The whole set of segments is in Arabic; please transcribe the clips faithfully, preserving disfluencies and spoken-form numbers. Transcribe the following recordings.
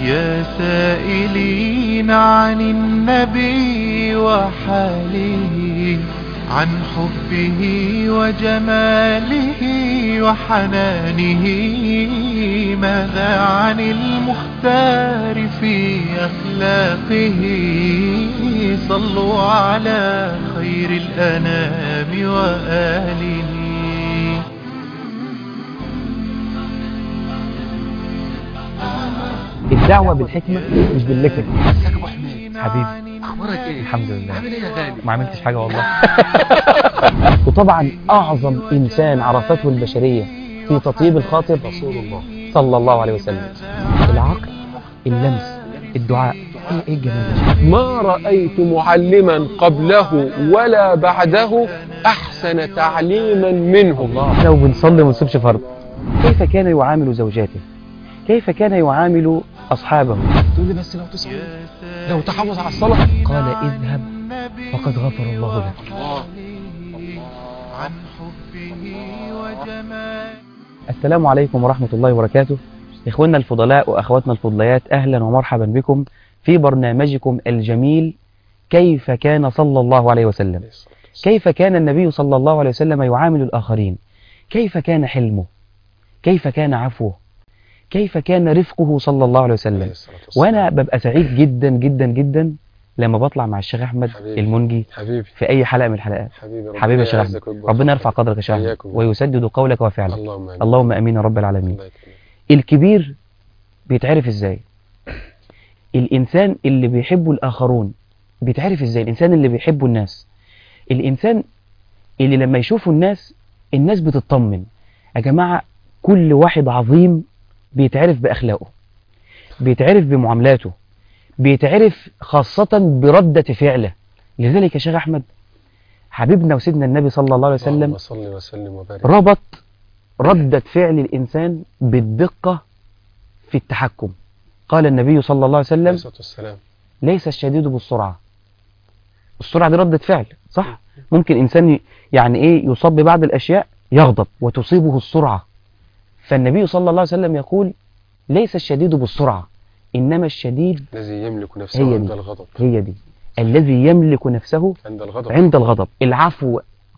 يا سائلين عن النبي وحاله، عن حبه وجماله وحنانه، ماذا عن المختار في أخلاقه؟ صلوا على خير الأنام وآله. الدعوة بالحكمة مش باللكة. ازيك يا ابو حميد؟ حبيبي، اخبارك ايه؟ الحمد لله. عامل ايه يا غالي؟ ما عملتش حاجة والله. وطبعا أعظم إنسان عرفته البشرية في تطيب الخاطر رسول الله صلى الله عليه وسلم. العقل، اللمس، الدعاء. ايه ايه الجمال ده؟ ما رأيت معلما قبله ولا بعده أحسن تعليما منه. الله. لو بنصلي وما نسيبش فرض. كيف كان يعامل زوجاته؟ كيف كان يعامل أصحابه؟ تقول لي بس لو تصلي، لو تحافظ على الصلاة. قال اذهب فقد غفر الله لك. الله. عن حبه وجماله. السلام عليكم ورحمة الله وبركاته. إخواننا الفضلاء وأخواتنا الفضليات، أهلا ومرحبا بكم في برنامجكم الجميل كيف كان صلى الله عليه وسلم. كيف كان النبي صلى الله عليه وسلم يعامل الآخرين؟ كيف كان حلمه؟ كيف كان عفوه؟ كيف كان رفقه صلى الله عليه وسلم؟ وأنا ببقى سعيد جدا جدا جدا لما بطلع مع الشيخ أحمد حبيبي. المنجي حبيبي في أي حلقة من الحلقات. حبيبي حبيبي يا شيخ أحمد، ربنا يرفع قدرك يا شيخ أحمد ويسدد قولك وفعلك. اللهم آمين. اللهم أمين يا رب العالمين. الله يكرمك. الكبير بيتعرف إزاي؟ الإنسان اللي بيحبه الآخرون بيتعرف إزاي؟ الإنسان اللي بيحبه الناس، الإنسان اللي لما يشوفه الناس الناس بتطمن. يا جماعة، كل واحد عظيم بيتعرف بأخلاقه، بيتعرف بمعاملاته، بيتعرف خاصة بردة فعله. لذلك يا شيخ أحمد، حبيبنا وسيدنا النبي صلى الله عليه وسلم اللهم صل وسلم وبارك. ربط ردة فعل الإنسان بالدقة في التحكم. قال النبي صلى الله عليه وسلم: عليه الصلاة والسلام. ليس الشديد بالسرعة. السرعة دي ردة فعل، صح؟ ممكن إنسان يعني إيه يصاب ببعض الأشياء يغضب وتصيبه السرعة. فالنبي صلى الله عليه وسلم يقول: ليس الشديد بالسرعة، إنما الشديد الذي يملك نفسه هي عند دي. الغضب. هي دي الذي يملك نفسه عند الغضب. عند الغضب. العفو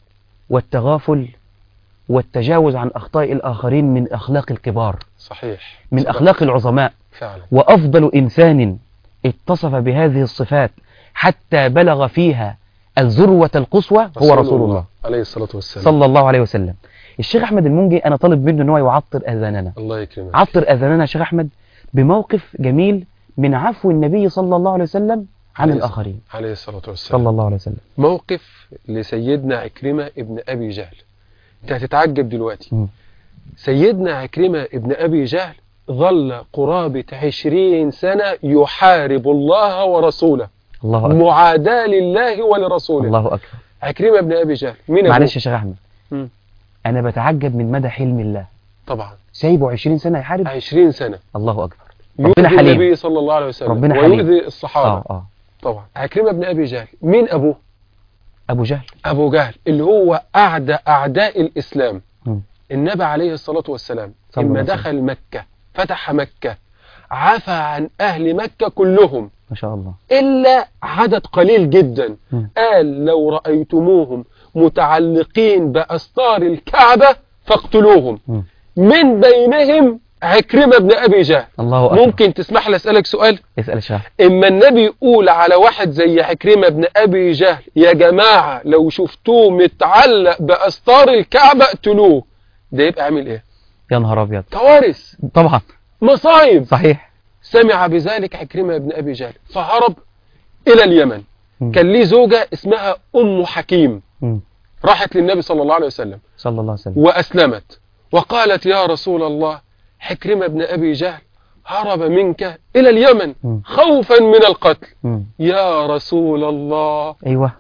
والتغافل والتجاوز عن أخطاء الآخرين من أخلاق الكبار، صحيح. من صدق. أخلاق العظماء. فعلا. وأفضل إنسان اتصف بهذه الصفات حتى بلغ فيها الذروة القصوى هو رسول الله عليه الصلاة والسلام صلى الله عليه وسلم. الشيخ أحمد المنجي أنا طالب منه أنه يعطر أذاننا. الله يكرمك. عطر أذاننا يا شيخ أحمد بموقف جميل من عفو النبي صلى الله عليه وسلم عن الآخرين عليه الصلاة والسلام. صلى الله عليه وسلم. موقف لسيدنا عكرمة ابن أبي جهل. انت هتتعجب دلوقتي. م. سيدنا عكرمة ابن أبي جهل ظل قرابة عشرين سنة يحارب الله ورسوله. الله أكبر. معاداة لله ولرسوله. الله أكبر. عكرمة ابن أبي جهل مين أبوه؟ معلش يا شيخ أحمد، م. أنا بتعجب من مدى حلم الله. طبعا سايبه عشرين سنة يحارب. عشرين سنة. الله أكبر. ربنا يؤذي حليم. النبي صلى الله عليه وسلم ربنا حليم. ويؤذي الصحابة. آه آه. طبعا عكرمة ابن أبي جهل مين أبوه؟ أبو جهل. أبو جهل اللي هو أعدى أعداء الإسلام. م. النبي عليه الصلاة والسلام لما دخل مكة فتح مكة عفى عن أهل مكة كلهم ما شاء الله إلا عدد قليل جدا. م. قال: لو رأيتموهم متعلقين بأستار الكعبة فاقتلوهم. م. من بينهم عكرمة بن أبي جهل. الله أكبر. ممكن تسمح لي أسألك سؤال؟ اسأل يا شيخ. إما النبي يقول على واحد زي عكرمة بن أبي جهل: يا جماعة لو شفتوه متعلق بأستار الكعبة اقتلوه، ده يبقى عامل إيه؟ يا نهار أبيض. كوارث، طبعا مصايب. صحيح. سمع بذلك عكرمة بن أبي جهل فهرب إلى اليمن. م. كان ليه زوجة اسمها أم حكيم. م. راحت للنبي صلى الله عليه وسلم صلى الله عليه وسلم وأسلمت وقالت: يا رسول الله، عكرمة بن أبي جهل هرب منك إلى اليمن م. خوفا من القتل. م. يا رسول الله أيوة.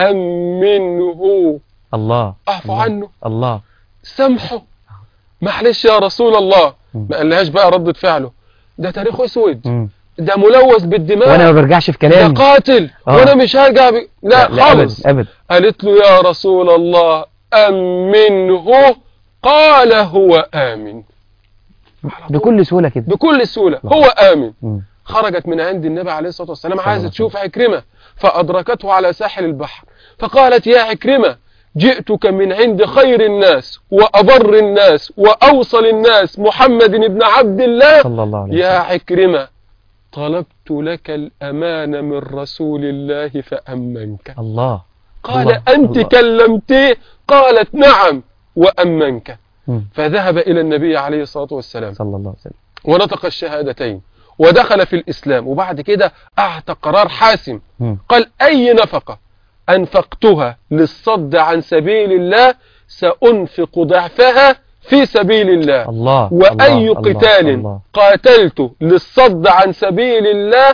أمنه، الله أعفو الله. عنه، الله سامحه، معلش يا رسول الله. م. ما قالهاش بقى ردة فعله: ده تاريخه اسود، م. ده ملوث بالدماء، وانا ما برجعش في كلامي، ده قاتل، آه. وانا مش هرجع ب... لا, لا خالص. أبد. أبد. قالت له: يا رسول الله أمنه. قال: هو آمن. بكل سهولة كده، بكل سهولة هو آمن. م. خرجت من عند النبي عليه الصلاة والسلام صلى الله عايزة عليه تشوف عكرمة، فأدركته على ساحل البحر فقالت يا عكرمة جئتك من عند خير الناس وأبر الناس وأوصل الناس محمد بن عبد الله صلى الله عليه يا وسلم. عكرمة طلبت لك الأمان من رسول الله فأمنك. الله. قال الله. أنت الله. كلمتيه؟ قالت نعم وأمنك. مم. فذهب إلى النبي عليه الصلاة والسلام صلى الله عليه وسلم ونطق الشهادتين ودخل في الإسلام، وبعد كده أعطى قرار حاسم. مم. قال أي نفقة أنفقتها للصد عن سبيل الله سأنفق ضعفها في سبيل الله. الله. وأي الله. قتال الله. قاتلت للصد عن سبيل الله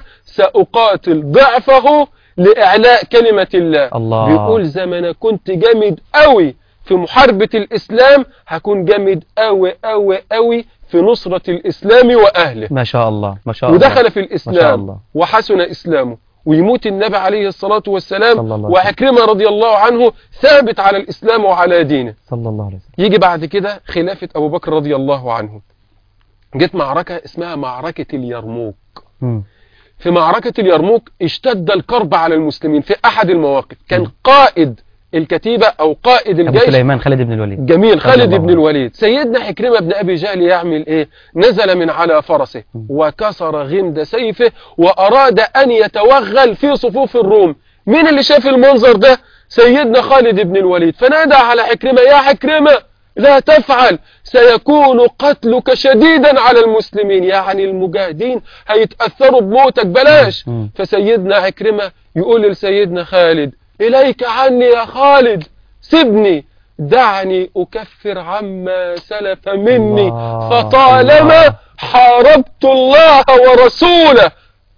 سأقاتل ضعفه لإعلاء كلمة الله. الله. بيقول زي ما أنا كنت جامد قوي في محاربة الإسلام هكون جامد قوي قوي قوي في نصرة الإسلام وأهله. ما شاء الله ما شاء الله. ودخل في ما شاء الإسلام الله. وحسن إسلامه، ويموت النبي عليه الصلاة والسلام صلى الله عليه وسلم. وعكرمة رضي الله عنه ثابت على الإسلام وعلى دينه. صلى الله عليه وسلم. يجي بعد كده خلافة أبو بكر رضي الله عنه، جت معركة اسمها معركة اليرموك. مم. في معركة اليرموك اشتد الكرب على المسلمين في أحد المواقف. كان مم. قائد الكتيبة أو قائد أبو الجيش سليمان خالد بن الوليد. جميل خالد الله بن عنه. الوليد. سيدنا حكرمة بن أبي جهل يعمل إيه؟ نزل من على فرسه مم. وكسر غمد سيفه وأراد أن يتوغل في صفوف الروم. مين اللي شاف المنظر ده؟ سيدنا خالد بن الوليد. فنادى على حكرمة يا حكرمة لا تفعل سيكون قتلك شديدا على المسلمين، يعني المجاهدين هيتأثروا بموتك بلاش. مم. فسيدنا حكرمة يقول لسيدنا خالد إليك عني يا خالد سيبني دعني أكفر عما سلف مني الله. فطالما الله. حاربت الله ورسوله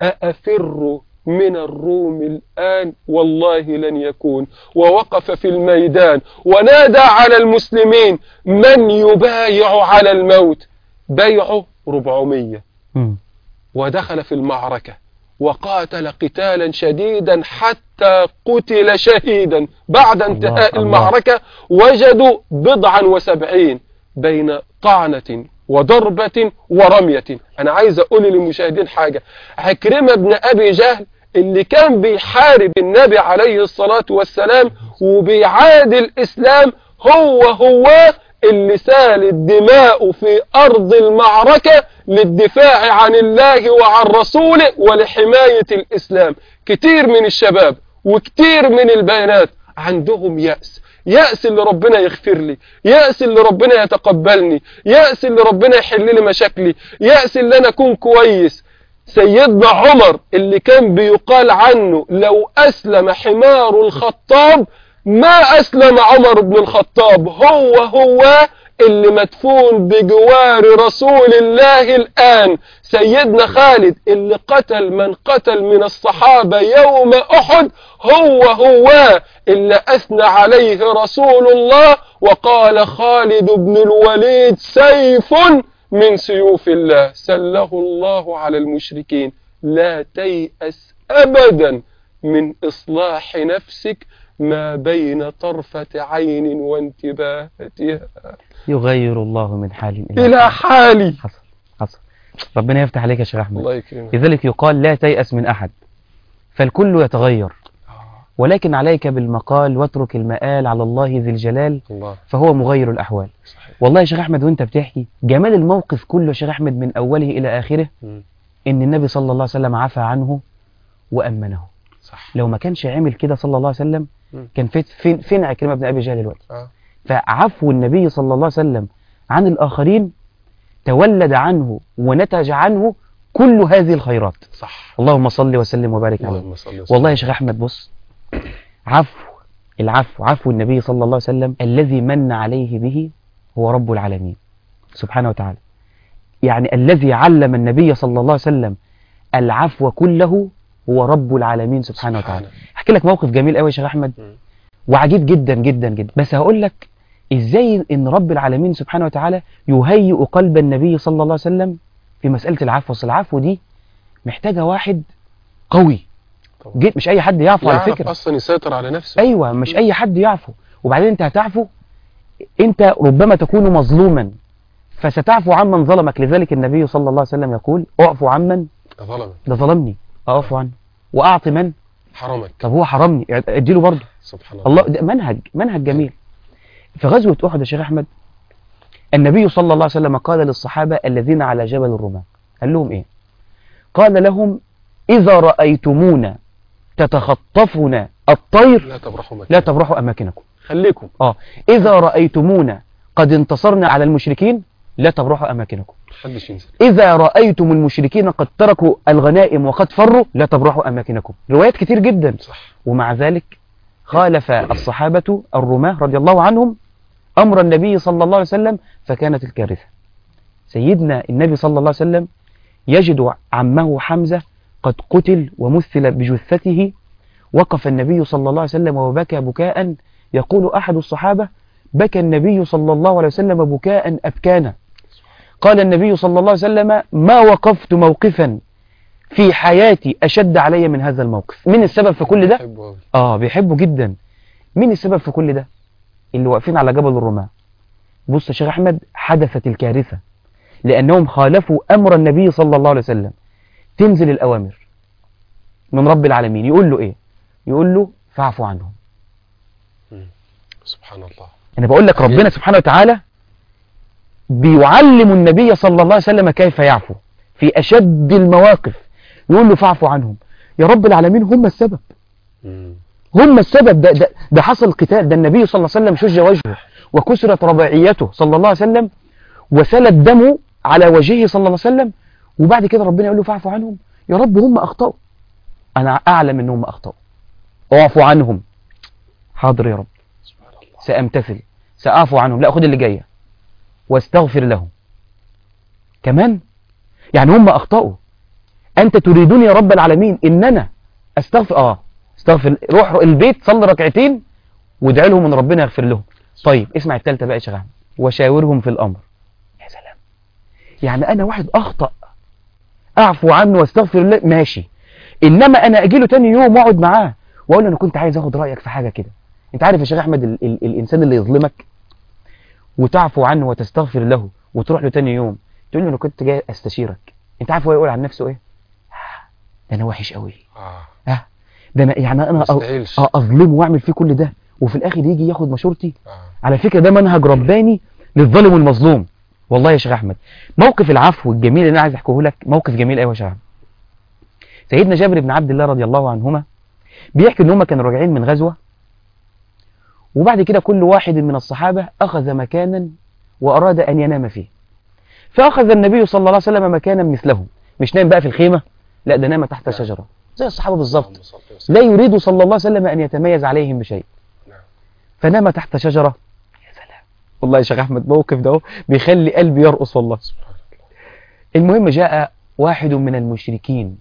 أأفر من الروم الآن والله لن يكون. ووقف في الميدان ونادى على المسلمين من يبايع على الموت؟ بيعه ربعمية. مم. ودخل في المعركة وقاتل قتالا شديدا حتى قتل شهيدا. بعد انتهاء الله. المعركة وجدوا بضعا وسبعين بين طعنة وضربة ورمية. أنا عايز أقول للمشاهدين حاجة، عكرمة بن أبي جهل اللي كان بيحارب النبي عليه الصلاة والسلام وبيعادي الإسلام هو هو اللي سال الدماء في أرض المعركة للدفاع عن الله وعن رسوله ولحماية الإسلام. كتير من الشباب وكتير من البنات عندهم يأس، يأس اللي ربنا يغفر لي، يأس اللي ربنا يتقبلني، يأس اللي ربنا يحل لي مشاكلي، يأس اللي أنا أكون كويس. سيدنا عمر اللي كان بيقال عنه لو أسلم حمار الخطاب ما أسلم عمر بن الخطاب، هو هو اللي مدفون بجوار رسول الله الآن. سيدنا خالد اللي قتل من قتل من الصحابة يوم أحد هو هو اللي أثنى عليه رسول الله وقال خالد بن الوليد سيف من سيوف الله سله الله على المشركين. لا تيأس أبدا من إصلاح نفسك ما بين طرفة عين وانتباهتها يغير الله من حال إلى حالي. حصل حصل. ربنا يفتح عليك يا شيخ أحمد. الله يكرمك. لذلك يقال لا تيأس من أحد فالكل يتغير، ولكن عليك بالمقال واترك المآل على الله ذي الجلال الله. فهو مغير الأحوال. صحيح. والله يا شيخ أحمد وانت بتحكي جمال الموقف كله يا شيخ أحمد من أوله إلى آخره م. إن النبي صلى الله عليه وسلم عفى عنه وأمنه. صح. لو ما كانش عمل كده صلى الله عليه وسلم م. كان فين فين, فين عكرمة بن أبي جهل دلوقتي. آه. فعفو النبي صلى الله عليه وسلم عن الآخرين تولد عنه ونتج عنه كل هذه الخيرات. صح. اللهم صل وسلم وبارك عليه. اللهم صل وسلم. والله يا شيخ أحمد بص، عفو العفو عفو النبي صلى الله عليه وسلم الذي من عليه به هو رب العالمين سبحانه وتعالى. يعني الذي علم النبي صلى الله عليه وسلم العفو كله هو رب العالمين سبحانه وتعالى. احكي لك موقف جميل قوي يا شيخ أحمد وعجيب جدا جدا جدا، بس هقول لك ازاي ان رب العالمين سبحانه وتعالى يهيئ قلب النبي صلى الله عليه وسلم في مسألة العفو. اصل العفو دي محتاجة واحد قوي جد، مش اي حد يعفو على فكرة. اصلا يسيطر على نفسه. ايوه مش اي حد يعفو. وبعدين انت هتعفو، انت ربما تكون مظلوما فستعفو عمن ظلمك. لذلك النبي صلى الله عليه وسلم يقول اعفو عمن ظلمك، ده ظلمني اعفو عنه. واعطي من حرمك. طب هو حرمني اديله برضه. سبحان الله، الله. ده منهج منهج جميل. في غزوة أحد يا شيخ أحمد، النبي صلى الله عليه وسلم قال للصحابة الذين على جبل الرماة، قال لهم إيه؟ قال لهم إذا رأيتمونا تتخطفنا الطير لا تبرحوا مكان. لا تبرحوا أماكنكم. خليكم. آه إذا رأيتمونا قد انتصرنا على المشركين لا تبرحوا أماكنكم. محدش ينزل. إذا رأيتم المشركين قد تركوا الغنائم وقد فروا لا تبرحوا أماكنكم. روايات كتير جدا. صح. ومع ذلك خالف الصحابة الرماة رضي الله عنهم أمر النبي صلى الله عليه وسلم فكانت الكارثة. سيدنا النبي صلى الله عليه وسلم يجد عمه حمزة قد قتل ومثل بجثته. وقف النبي صلى الله عليه وسلم وبكى بكاء، يقول أحد الصحابة بكى النبي صلى الله عليه وسلم بكاء أبكانا. قال النبي صلى الله عليه وسلم ما وقفت موقفا في حياتي أشد علي من هذا الموقف. من السبب في كل ده؟ آه بيحبه جدا. من السبب في كل ده؟ اللي واقفين على جبل الرماة. بص يا شيخ أحمد، حدثت الكارثة لأنهم خالفوا أمر النبي صلى الله عليه وسلم. تنزل الأوامر من رب العالمين، يقول له إيه؟ يقول له فاعفوا عنهم. سبحان الله. أنا بقول لك ربنا سبحانه وتعالى بيعلم النبي صلى الله عليه وسلم كيف يعفو في أشد المواقف. يقول له فاعفوا عنهم. يا رب العالمين هم السبب. هم السبب. ده, ده, ده حصل قتال. ده النبي صلى الله عليه وسلم شج وجهه وكسرت رباعيته صلى الله عليه وسلم وسال دمه على وجهه صلى الله عليه وسلم. وبعد كده ربنا يقول له فاعفوا عنهم. يا رب هم أخطأوا، أنا أعلم أنهم أخطأوا، اعفوا عنهم. حاضر يا رب، سأمتثل، سأعفو عنهم. لا، خد اللي جاية واستغفر لهم كمان. يعني هم أخطأوا، أنت تريدون يا رب العالمين إن أنا أستغفر. آه استغفر. روح البيت صلي ركعتين وادعي لهم ان ربنا يغفر لهم. طيب اسمع الثالثه بقى يا شيخ احمد، وشاورهم في الامر. يا سلام، يعني انا واحد اخطأ اعفو عنه واستغفر الله ماشي، انما انا اجي له تاني يوم واقعد معاه واقول له انا كنت عايز اخد رايك في حاجه كده. انت عارف يا شيخ احمد ال ال الانسان اللي يظلمك وتعفو عنه وتستغفر له وتروح له تاني يوم تقول له انا كنت جاي استشيرك، انت عارف هو يقول عن نفسه ايه؟ ده انا وحش قوي. اه اه ده انا يعني انا اظلمه واعمل فيه كل ده وفي الاخر يجي ياخد مشورتي. آه. على فكره ده منهج رباني للظالم والمظلوم. والله يا شيخ احمد موقف العفو الجميل اللي انا عايز احكيه لك موقف جميل قوي يا شيخ احمد. سيدنا جابر بن عبد الله رضي الله عنهما بيحكي ان هم كانوا راجعين من غزوه، وبعد كده كل واحد من الصحابه اخذ مكانا واراد ان ينام فيه، فاخذ النبي صلى الله عليه وسلم مكانا مثله. مش نام بقى في الخيمه، لا ده نام تحت شجره زي الصحابه بالظبط، لا يريد صلى الله عليه وسلم ان يتميز عليهم بشيء. فنام تحت شجره. يا سلام، والله يا شيخ احمد موقف ده بيخلي قلبي يرقص والله. المهم جاء واحد من المشركين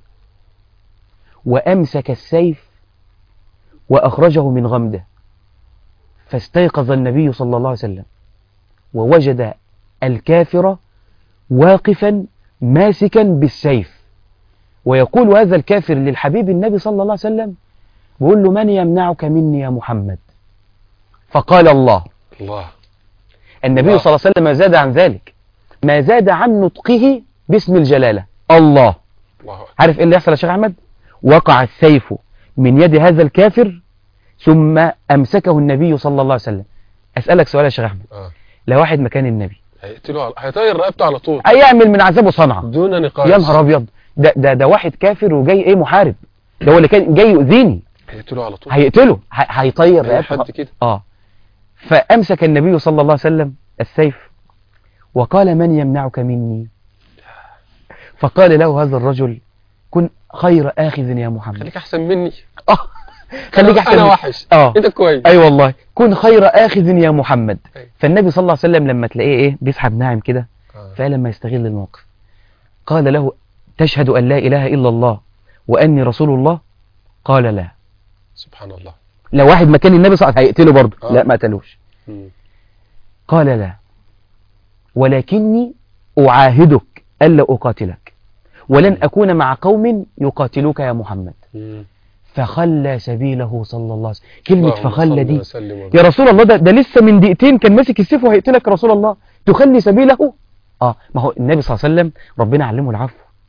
وامسك السيف واخرجه من غمده، فاستيقظ النبي صلى الله عليه وسلم ووجد الكافر واقفا ماسكا بالسيف، ويقول هذا الكافر للحبيب النبي صلى الله عليه وسلم بيقول له من يمنعك مني يا محمد؟ فقال الله. الله. النبي الله. صلى الله عليه وسلم ما زاد عن ذلك، ما زاد عن نطقه باسم الجلالة الله. الله. عارف ايه اللي يحصل يا شيخ احمد؟ وقع السيف من يد هذا الكافر ثم امسكه النبي صلى الله عليه وسلم. اسالك سؤال يا شيخ احمد، آه. لو واحد مكان النبي هيقتله، هيطير رقبته على طول، هيعمل من عذابه صنعه دون نقاش. يا نهار ابيض، ده ده ده واحد كافر وجاي ايه محارب، ده هو اللي كان جاي يؤذيني، هيقتله على طول، هيقتله هيطير رقبته كده. اه فامسك النبي صلى الله عليه وسلم السيف وقال من يمنعك مني؟ فقال له هذا الرجل كن خير آخذ يا محمد. خليك احسن مني. اه خليك احسن. انا وحش. اه انت كويس. اي أيوة والله، كن خير آخذ يا محمد. أي. فالنبي صلى الله عليه وسلم لما تلاقيه ايه بيسحب ناعم كده، آه. فلما يستغل الموقف قال له تشهد ان لا اله الا الله واني رسول الله؟ قال لا. سبحان الله. لو واحد مكان النبي صلى الله عليه وسلم هيقتله برضه. آه. لا ما قتلوش. قال لا ولكني اعاهدك الا اقاتلك ولن أكون مع قوم يقاتلوك يا محمد. مم. فخلى سبيله صلى الله عليه وسلم. كلمة فخلى دي يا رسول الله، ده, ده لسه من دقيقتين كان ماسك السيف وهيقتلك يا رسول الله، تخلي سبيله؟ آه ما هو النبي صلى الله عليه وسلم ربنا علمه العفو،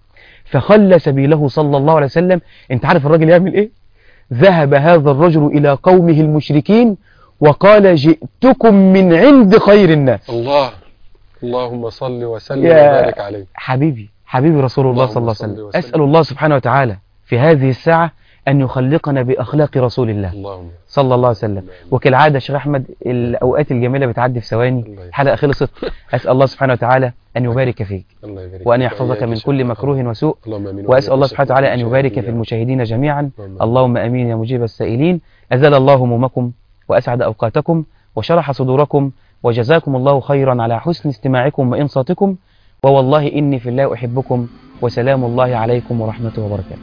فخلى سبيله صلى الله عليه وسلم. انت عارف الراجل يعمل ايه؟ ذهب هذا الرجل إلى قومه المشركين وقال جئتكم من عند خير الناس. الله، اللهم صل وسلم يا وبارك عليه. حبيبي حبيبي رسول الله صلى الله عليه وسلم. أسأل الله سبحانه وتعالى في هذه الساعة أن يخلقنا بأخلاق رسول الله اللهم صلى الله عليه وسلم. وكالعادة يا شيخ أحمد الأوقات الجميلة بتعدي في ثواني، الحلقة خلصت. أسأل الله سبحانه وتعالى أن يبارك فيك الله يبارك وأن فيك. يحفظك من إياك كل شاء مكروه الله. وسوء. اللهم آمين. وأسأل الله سبحانه وتعالى أن يبارك في المشاهدين جميعا. اللهم أمين يا مجيب السائلين. أزال الله همومكم وأسعد أوقاتكم وشرح صدوركم، وجزاكم الله خيرا على حسن استماعكم وإنصاتكم، ووالله إني في الله أحبكم، وسلام الله عليكم ورحمته وبركاته.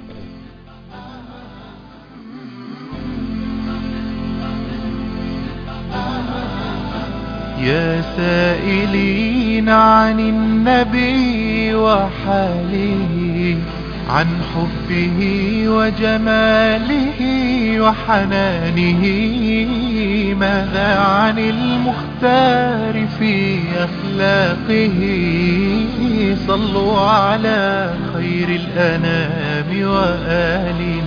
يا سائلين عن النبي وحاله، عن حبه وجماله وحنانه، ماذا عن المختار في أخلاقه؟ صلوا على خير الأنام وآله.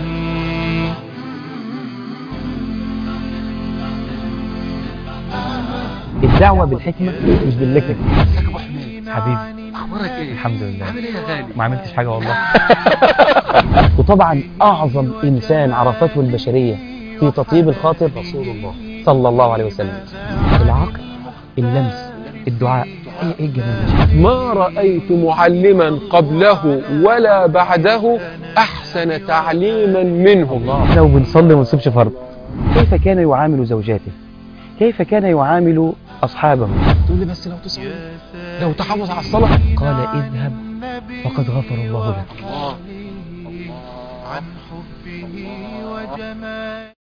الدعوة بالحكمة مش باللكك. ازيك يا ابو حميد؟ حبيبي اخبارك ايه؟ الحمد لله. عامل ايه يا غالي؟ ما عملتش حاجة والله. وطبعا أعظم إنسان عرفته البشرية في تطيب الخاطر رسول الله صلى الله عليه وسلم. العقل، اللمس، الدعاء. ايه ايه الجمال ده؟ ما رأيت معلما قبله ولا بعده أحسن تعليما منه. الله. لو بنصلي وما نسيبش فرض. كيف كان يعامل زوجاته؟ كيف كان يعامل أصحابه؟ تقول لي بس لو تصلي، لو تحافظ على الصلاة. قال اذهب فقد غفر الله لك. الله. عن حبه وجماله.